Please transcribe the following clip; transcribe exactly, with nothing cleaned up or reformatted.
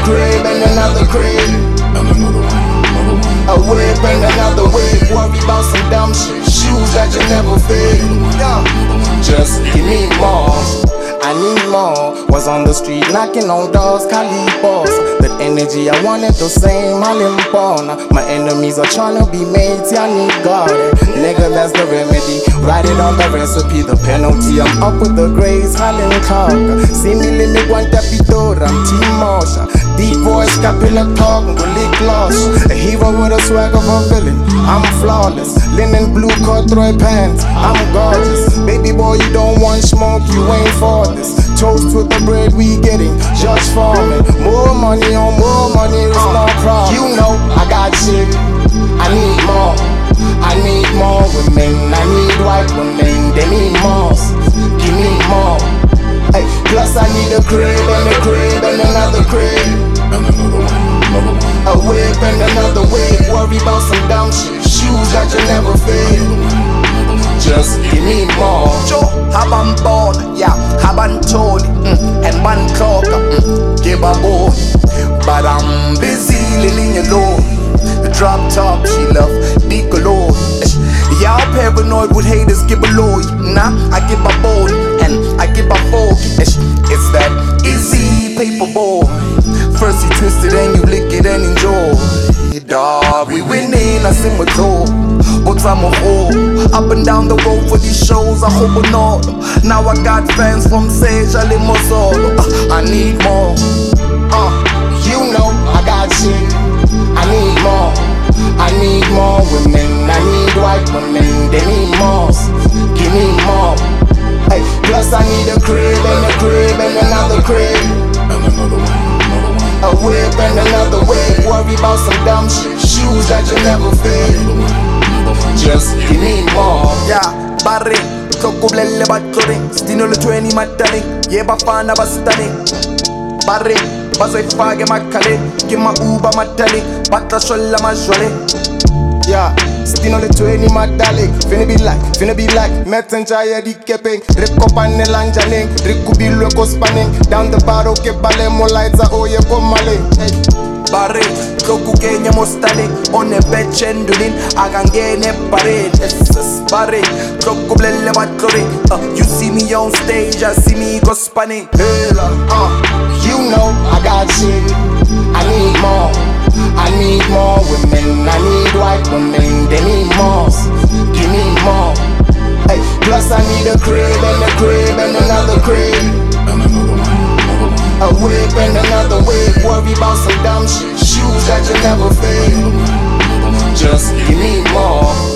crib and another crib. And another one, another one. A whip and another whip. Worry about some dumb shit. Shoes that you never fit. Yeah. Just give me more. I need more. Was on the street knocking on doors, Calibos. That energy I wanted the same, I live. My enemies are trying to be mates, I need God. Nigga, that's the remedy. Write it on the recipe, the penalty. I'm up with the grace, Holland Clark. See me limit one tapitor, I'm T-Motion. Deep voice, capilla talk, lip gloss. A hero with a swag of a villain. I'm flawless. Linen blue corduroy pants, I'm gorgeous. Baby boy, you don't want smoke, you ain't for this. Toast with the bread we getting, Judge Foreman. More money on more money, it's no problem. You know I got shit, I need more. I need more women, I need white women, they need more. Give me more. Hey, plus I need a crib and a crib and another crib. And another one, another one. A whip and another whip. Worry about some dumb shit. Shoes that you never fit. Just give me more. Joe, haban born, yeah, haban told, mm, and man clock, mm, give a bone. But I'm busy living alone. Drop top, she love the cologne. Y'all paranoid with haters, give a low. Nah, I give a bone and I give a four. It's that easy paper boy. First you twist it and you lick it and enjoy. Dog, we winning, I sing with door. But I'm a hoe. Up and down the road for these shows, I hope or not. Now I got fans from Sage, I live more solo. uh, I need more. Uh, you know I got shit. I need more. I need more women. I need white women. They need more. Give me more. Hey, plus I need a crib and a crib and another crib. And another one, another one. A whip and another whip. Worry about some dumb shit. Shoes that you never fit. Just give me more. Yeah, barre, Tokublele batore, Stino le twenty matale, Yeba fana bastane. Barre, Bazai fage makale, Kima uba matale, Bata shola majole. Yeah, Stino le twenty madalik. Finna be like, finna be like Messenger ya di kepeng. Ripko pane lanjaning, Riku bilwe ko spanning. Down the barrow ke bale mo lights a oye ko male. Barre, Toku Kenya mostale, on a bed chendulin, Agangene parade. Barre, Toku blele batore. You see me on stage, I see me go spanning. Hela, uh, you know I got shit. I need more. I need more women. I need white women. They need more. Give me more. Hey, plus I need a crib and a crib and another crib. And another one, another one. A whip and another whip. Worry about some dumb shit. Shoes that you never fit. Just give me more.